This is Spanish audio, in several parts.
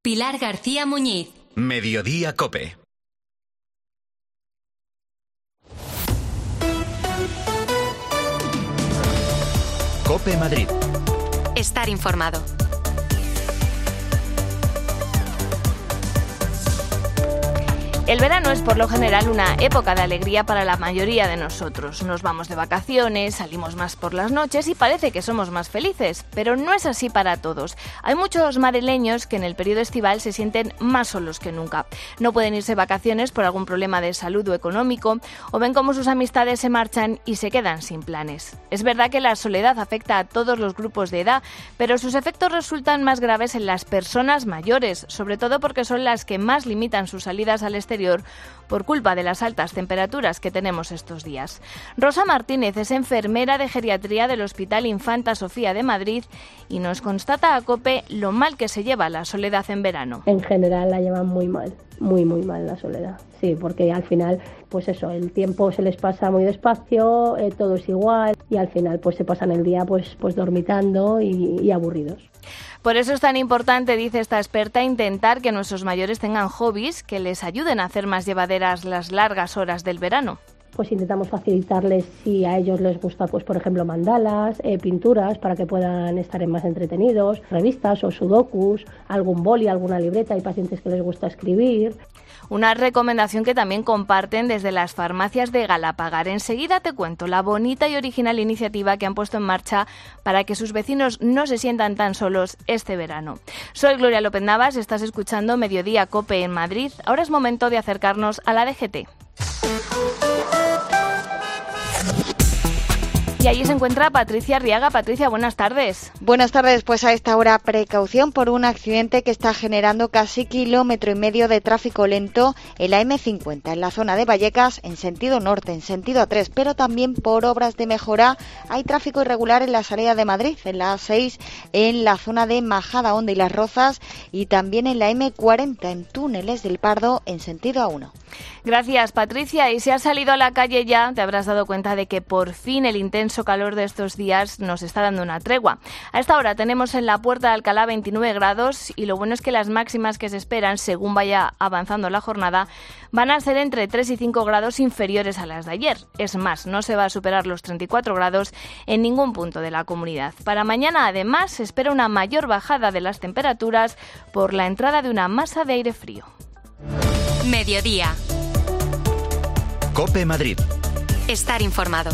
Pilar García Muñiz. Mediodía COPE. COPE Madrid. Estar informado. El verano es por lo general una época de alegría para la mayoría de nosotros. Nos vamos de vacaciones, salimos más por las noches y parece que somos más felices, pero no es así para todos. Hay muchos madrileños que en el periodo estival se sienten más solos que nunca. No pueden irse de vacaciones por algún problema de salud o económico, o ven cómo sus amistades se marchan y se quedan sin planes. Es verdad que la soledad afecta a todos los grupos de edad, pero sus efectos resultan más graves en las personas mayores, sobre todo porque son las que más limitan sus salidas al exterior por culpa de las altas temperaturas que tenemos estos días. Rosa Martínez es enfermera de geriatría del Hospital Infanta Sofía de Madrid y nos constata a COPE lo mal que se lleva la soledad en verano. En general la llevan muy mal, muy mal la soledad. Sí, porque al final, pues eso, el tiempo se les pasa muy despacio, todo es igual y al final pues se pasan el día pues dormitando y aburridos. Por eso es tan importante, dice esta experta, intentar que nuestros mayores tengan hobbies que les ayuden a hacer más llevaderas las largas horas del verano. Pues intentamos facilitarles, si a ellos les gusta, pues por ejemplo mandalas, pinturas, para que puedan estar más entretenidos, revistas o sudokus, algún boli, alguna libreta. Hay pacientes que les gusta escribir. Una recomendación que también comparten desde las farmacias de Galapagar. Enseguida te cuento la bonita y original iniciativa que han puesto en marcha para que sus vecinos no se sientan tan solos este verano. Soy Gloria López Navas, estás escuchando Mediodía COPE en Madrid. Ahora es momento de acercarnos a la DGT. Y allí se encuentra Patricia Arriaga. Patricia, buenas tardes. Buenas tardes. Pues a esta hora, precaución por un accidente que está generando casi 1,5 kilómetros de tráfico lento en la M50, en la zona de Vallecas, en sentido norte, en sentido A3, pero también por obras de mejora hay tráfico irregular en la salida de Madrid, en la A6, en la zona de Majadahonda y Las Rozas, y también en la M40, en túneles del Pardo, en sentido A1. Gracias, Patricia. Y si has salido a la calle ya, te habrás dado cuenta de que por fin el intenso calor de estos días nos está dando una tregua. A esta hora tenemos en la Puerta de Alcalá 29 grados y lo bueno es que las máximas que se esperan, según vaya avanzando la jornada, van a ser entre 3 y 5 grados inferiores a las de ayer. Es más, no se va a superar los 34 grados en ningún punto de la comunidad. Para mañana, además, se espera una mayor bajada de las temperaturas por la entrada de una masa de aire frío. Mediodía. COPE Madrid. Estar informado.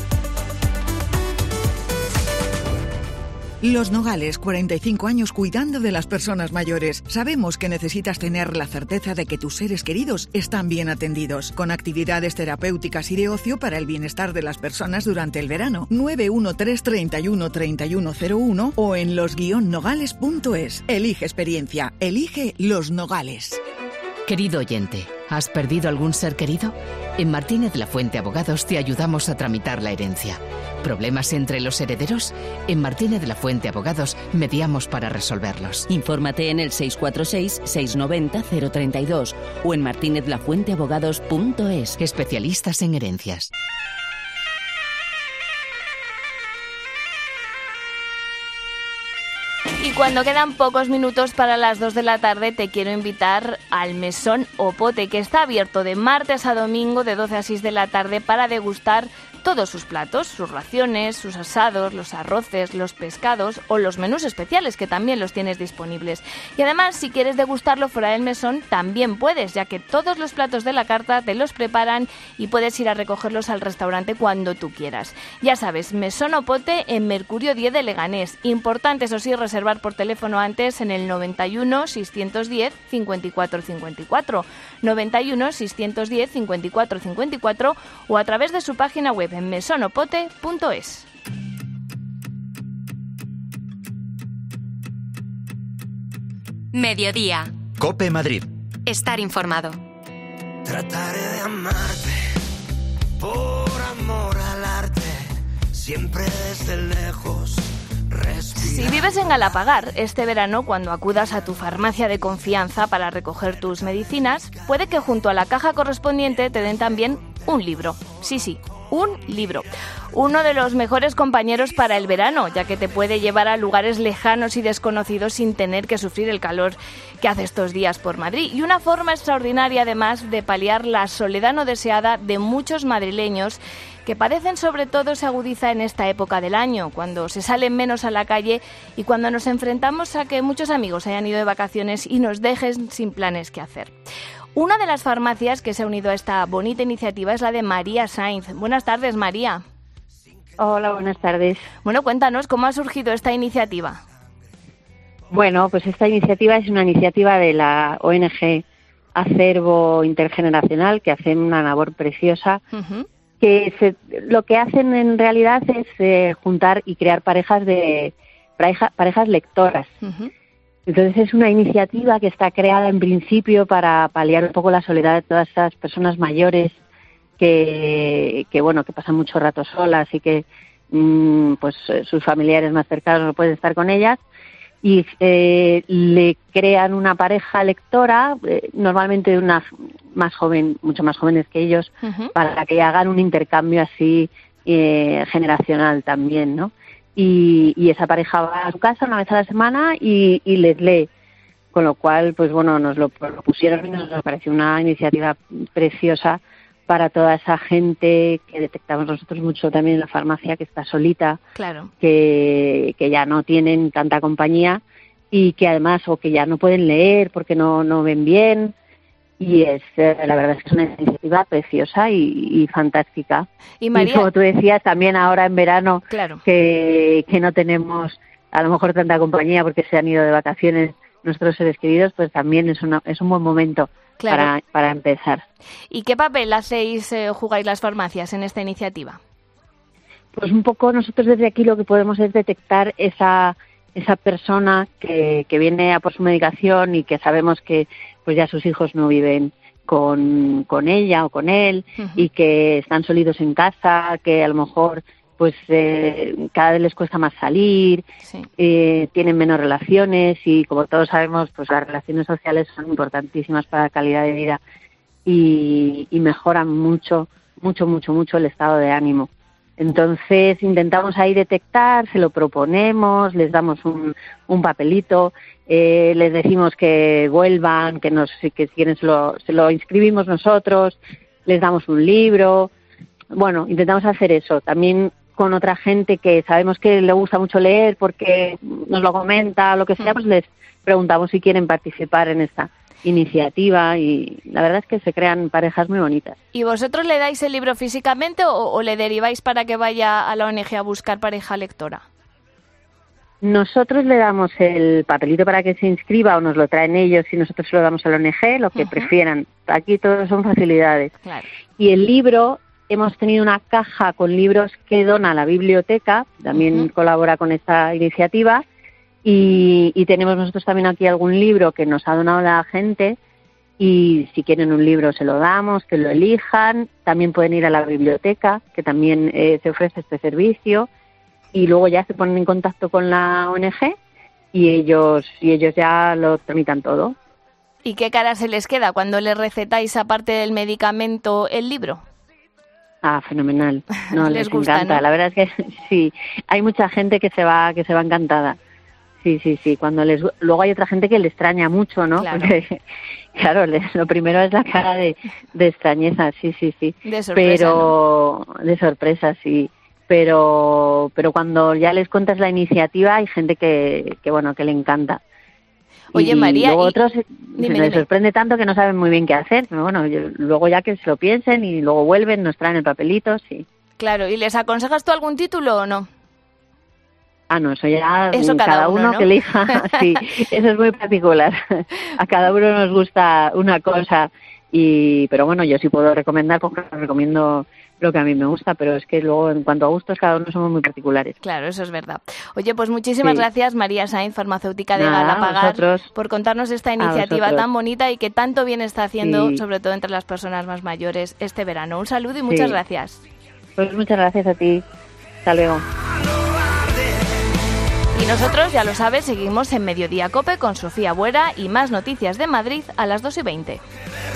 Los Nogales, 45 años cuidando de las personas mayores. Sabemos que necesitas tener la certeza de que tus seres queridos están bien atendidos, con actividades terapéuticas y de ocio para el bienestar de las personas durante el verano. 913 31 3101 o en los-nogales.es. Elige experiencia, elige Los Nogales. Querido oyente, ¿has perdido algún ser querido? En Martínez Lafuente Abogados te ayudamos a tramitar la herencia. ¿Problemas entre los herederos? En Martínez Lafuente Abogados mediamos para resolverlos. Infórmate en el 646-690-032 o en martinezlafuenteabogados.es. Especialistas en herencias. Y cuando quedan pocos minutos para las 2 de la tarde, te quiero invitar al Mesón Opote, que está abierto de martes a domingo de 12 a 6 de la tarde para degustar todos sus platos, sus raciones, sus asados, los arroces, los pescados o los menús especiales, que también los tienes disponibles. Y además, si quieres degustarlo fuera del mesón, también puedes, ya que todos los platos de la carta te los preparan y puedes ir a recogerlos al restaurante cuando tú quieras. Ya sabes, Mesón Opote en Mercurio 10 de Leganés. Importante, eso sí, reservar por teléfono antes en el 91 610 54 54, 91 610 54 54 o a través de su página web en mesonopote.es. Mediodía. COPE Madrid. Estar informado. Trataré de amarte por amor al arte, siempre desde lejos. Si vives en Galapagar, este verano, cuando acudas a tu farmacia de confianza para recoger tus medicinas, puede que junto a la caja correspondiente te den también un libro. Sí, un libro. Uno de los mejores compañeros para el verano, ya que te puede llevar a lugares lejanos y desconocidos sin tener que sufrir el calor que hace estos días por Madrid. Y una forma extraordinaria, además, de paliar la soledad no deseada de muchos madrileños que padecen, sobre todo se agudiza en esta época del año, cuando se salen menos a la calle y cuando nos enfrentamos a que muchos amigos hayan ido de vacaciones y nos dejen sin planes que hacer. Una de las farmacias que se ha unido a esta bonita iniciativa es la de María Sainz. Buenas tardes, María. Hola, buenas tardes. Bueno, cuéntanos, ¿cómo ha surgido esta iniciativa? Bueno, pues esta iniciativa es una iniciativa de la ONG Acervo Intergeneracional, que hacen una labor preciosa. Uh-huh. Lo que hacen en realidad es juntar y crear parejas lectoras. Uh-huh. Entonces es una iniciativa que está creada en principio para paliar un poco la soledad de todas estas personas mayores que pasan mucho rato solas y que pues sus familiares más cercanos no pueden estar con ellas, y le crean una pareja lectora, normalmente una más joven, mucho más jóvenes que ellos, uh-huh, para que hagan un intercambio así generacional también, ¿no? Y esa pareja va a su casa una vez a la semana y les lee, con lo cual, pues bueno, nos lo propusieron y nos pareció una iniciativa preciosa para toda esa gente que detectamos nosotros mucho también en la farmacia, que está solita, claro, que ya no tienen tanta compañía y que además, o que ya no pueden leer porque no ven bien. Y la verdad es que es una iniciativa preciosa y fantástica. Y María, como tú decías, también ahora en verano, claro, que no tenemos a lo mejor tanta compañía porque se han ido de vacaciones nuestros seres queridos, pues también es un buen momento, claro, para empezar. ¿Y qué papel jugáis las farmacias en esta iniciativa? Pues un poco nosotros desde aquí lo que podemos es detectar esa persona que viene a por su medicación y que sabemos que pues ya sus hijos no viven con ella o con él, uh-huh, y que están solitos en casa, que a lo mejor pues cada vez les cuesta más salir, sí, tienen menos relaciones, y como todos sabemos, pues las relaciones sociales son importantísimas para la calidad de vida y mejoran mucho el estado de ánimo. Entonces intentamos ahí detectar, se lo proponemos, les damos un papelito, les decimos que vuelvan, que si quieren se lo inscribimos nosotros, les damos un libro. Bueno, intentamos hacer eso también con otra gente que sabemos que le gusta mucho leer porque nos lo comenta, lo que sea, pues les preguntamos si quieren participar en esta iniciativa, y la verdad es que se crean parejas muy bonitas. ¿Y vosotros le dais el libro físicamente o le deriváis para que vaya a la ONG a buscar pareja lectora? Nosotros le damos el papelito para que se inscriba, o nos lo traen ellos y nosotros se lo damos a la ONG, lo que uh-huh, prefieran. Aquí todo son facilidades. Claro. Y el libro, hemos tenido una caja con libros que dona la biblioteca, también uh-huh, colabora con esta iniciativa. Y tenemos nosotros también aquí algún libro que nos ha donado la gente, y si quieren un libro se lo damos, que lo elijan. También pueden ir a la biblioteca, que también se ofrece este servicio, y luego ya se ponen en contacto con la ONG y ellos ya lo tramitan todo. ¿Y qué cara se les queda cuando les recetáis, aparte del medicamento, el libro? Ah, fenomenal. No, les gusta, encanta, ¿no? La verdad es que sí, hay mucha gente que se va encantada. Sí. Luego hay otra gente que le extraña mucho, ¿no? Claro. Porque, claro, lo primero es la cara de extrañeza, sí. De sorpresa, pero ¿no? De sorpresa, sí. Pero cuando ya les cuentas la iniciativa, hay gente que le encanta. Oye, y María, luego otros dime. Les sorprende tanto que no saben muy bien qué hacer. Pero bueno, luego ya que se lo piensen y luego vuelven, nos traen el papelito, sí. Claro, ¿y les aconsejas tú algún título o no? Ah, no, eso ya eso cada uno, ¿no? Que elija, sí, eso es muy particular. A cada uno nos gusta una cosa, pero bueno, yo sí puedo recomendar, porque recomiendo lo que a mí me gusta, pero es que luego en cuanto a gustos cada uno somos muy particulares. Claro, eso es verdad. Oye, pues muchísimas gracias, María Sainz, farmacéutica de Galapagar, por contarnos esta iniciativa tan bonita y que tanto bien está haciendo, sobre todo entre las personas más mayores, este verano. Un saludo y muchas gracias. Pues muchas gracias a ti. Hasta luego. Y nosotros, ya lo sabes, seguimos en Mediodía COPE con Sofía Buera y más noticias de Madrid a las 2:20.